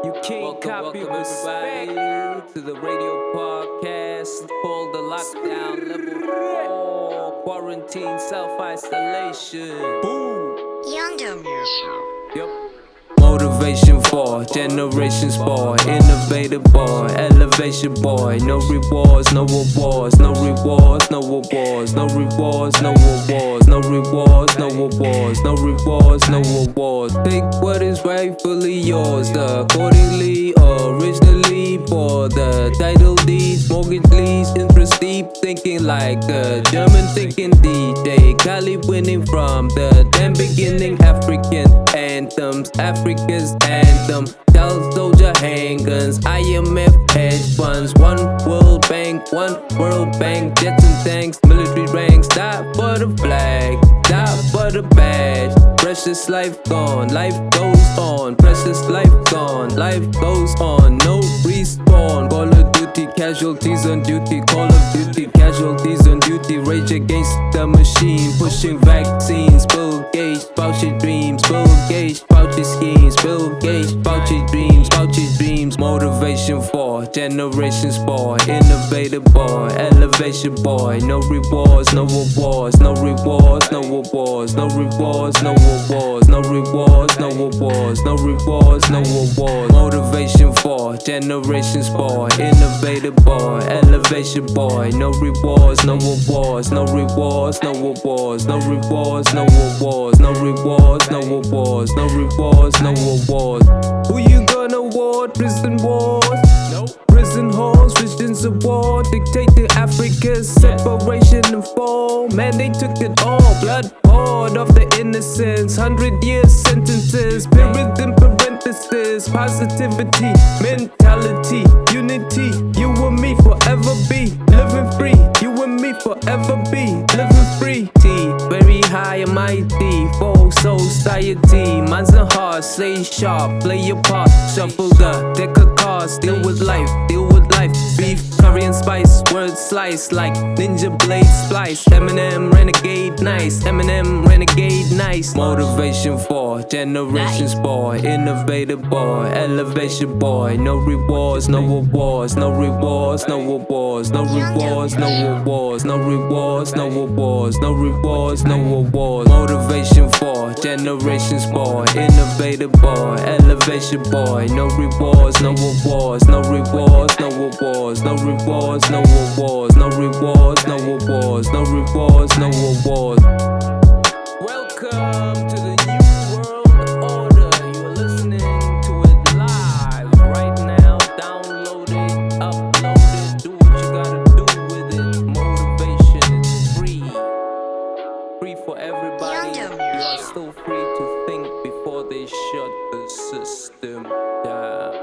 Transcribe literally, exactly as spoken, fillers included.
You can't Welcome, copy welcome respect. everybody to the radio podcast called the Lockdown Level four Quarantine Self-Isolation. Boom. Yonder Music. Yep. Motivation for generations boy, innovator boy, elevation boy. No rewards, no awards, no rewards, no awards, no rewards, no awards, no rewards, no awards, no rewards, no awards. Take what is rightfully yours, accordingly, originally for the title deeds, mortgage lease, interest deep, thinking like a German thinking D J Khaled winning from the damn beginning. African anthems, Africa's anthem. Tell soldier handguns, I M F hedge funds, one World Bank, one World Bank, jets and tanks, military ranks. Die for the flag, die for the badge. Precious life gone, life goes on. Precious life gone, life goes on. No respawn. Call of Duty casualties on duty. Call of Duty casualties on duty. Rage against the machine, pushing vaccines. Bill Gates, Fauci dreams. Bill Gates, Fauci schemes. Bill Gates, Fauci dreams. Fauci dreams. Motivation for generations boy, innovator boy, elevation boy. No rewards, no awards, no rewards, no awards, no rewards, no awards, no rewards, no awards, no rewards, no awards. Motivation for generations boy, innovator boy, elevation boy. No rewards, no awards, no rewards, no awards, no rewards, no awards, no rewards, no awards, no rewards, no awards. Who you gonna award? Prison wars? No. Prison halls, visions of war, dictate to Africa's separation and fall. Man, they took it all. Blood poured off the innocents. Hundred years sentences, periods in parentheses. Positivity, mentality, unity. You and me forever be living free. You and me forever be living free. T, very high and mighty, full society. Minds and hearts, stay sharp, play your part. Shuffle the deck of cards, deal with life, deal with life. Beef, curry and spice, words slice like ninja blade splice. Eminem renegade nice, Eminem renegade nice. Motivation for generations boy, innovator boy, elevation boy. No rewards, no awards, no rewards, no awards, no rewards, no awards, no rewards, no awards, no rewards, no awards. Motivation for generations boy, innovator boy, elevation boy. No rewards, no awards, no rewards, no awards, no rewards, no awards, no rewards, no awards, no rewards, no awards. Welcome to the new world order. You are listening to it live right now. Download it, upload it, do what you gotta do with it. Motivation is free, free for everybody. Yonder You are Music. still free to think before they shut the system down.